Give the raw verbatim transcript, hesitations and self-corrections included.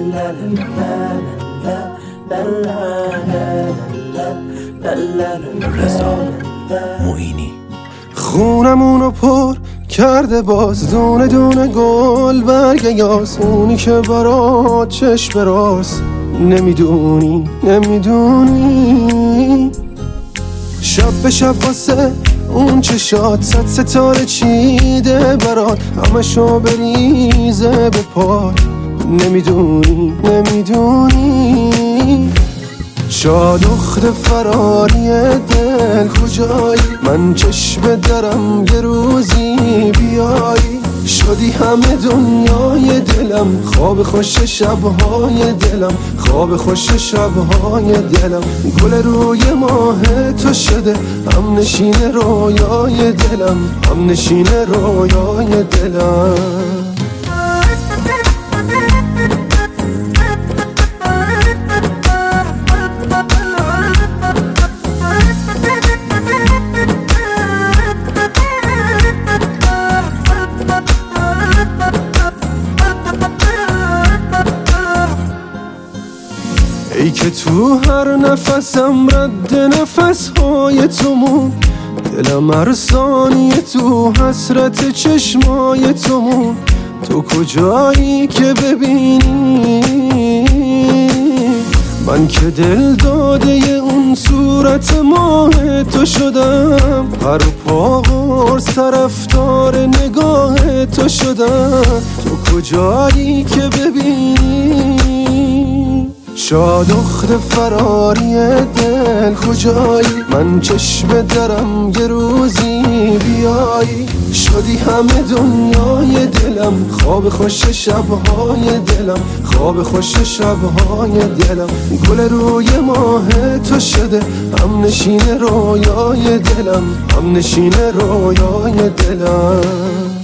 رضا معینی. خونمونو پر کرده باز دونه دونه گل برگ یاس، اونی که برات چشم راست نمیدونی نمیدونی. شب به شب واسه اون چشات صد ستاره چیده برات، همشو بریزه به پات نمیدونی نمیدونی. شادخت فراری دل کجایی؟ من چشم درم یه روزی بیایی، شدی همه دنیای دلم، خواب خوش شبهای دلم، خواب خوش شبهای دلم. گل روی ماه تو شده هم نشین رویای دلم، هم نشین رویای دلم. ای که تو هر نفسم رد نفسهای تو مون، دلم هر ثانیه تو حسرت چشمای تو مون. تو کجایی که ببینی من که دل داده اون صورت ماه تو شدم، هر پا قرص طرفدار نگاه تو شدم. تو کجایی که ببینی شادخت فراری دل کجایی؟ من چشم درم یه روزی بیایی، شدی همه دنیای دلم، خواب خوش شبهای دلم، خواب خوش شبهای دلم. گل روی ماه تو شده هم نشین رویای دلم، هم نشین رویای دلم.